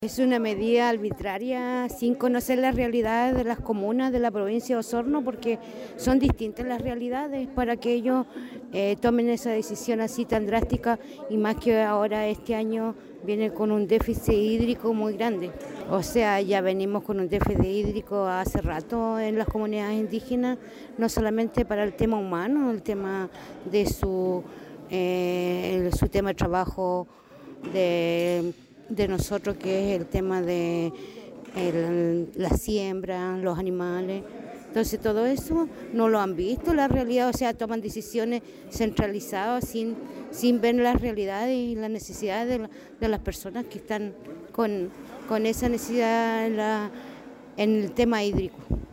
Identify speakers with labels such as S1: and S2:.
S1: Es una medida arbitraria sin conocer las realidades de las comunas de la provincia de Osorno, porque son distintas las realidades para que ellos tomen esa decisión así tan drástica, y más que ahora este año viene con un déficit hídrico muy grande. O sea, ya venimos con un déficit hídrico hace rato en las comunidades indígenas, no solamente para el tema humano, el tema de su tema de trabajo de nosotros, que es el tema de la siembra, los animales. Entonces todo eso no lo han visto la realidad, o sea, toman decisiones centralizadas sin ver las realidades y las necesidades de las personas que están con esa necesidad en el tema hídrico.